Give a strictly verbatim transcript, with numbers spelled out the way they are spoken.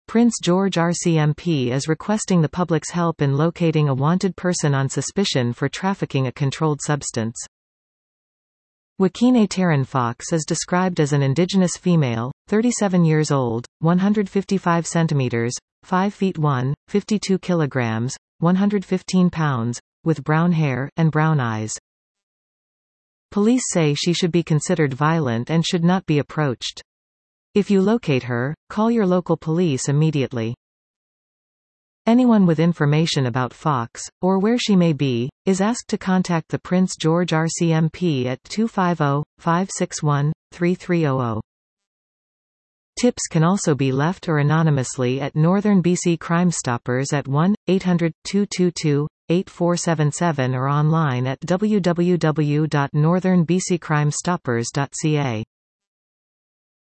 Prince George R C M P is requesting the public's help in locating a wanted person on suspicion for trafficking a controlled substance. Wakene Taryn Fox is described as an indigenous female, thirty-seven years old, one hundred fifty-five centimeters, five feet one, fifty-two kilograms, one hundred fifteen pounds, with brown hair, and brown eyes. Police say she should be considered violent and should not be approached. If you locate her, call your local police immediately. Anyone with information about Fox, or where she may be, is asked to contact the Prince George R C M P at two five zero, five six one, three three zero zero. Tips can also be left or anonymously at Northern B C Crime Stoppers at one eight hundred, two two two, eight four seven seven or online at w w w dot northern b c crime stoppers dot c a.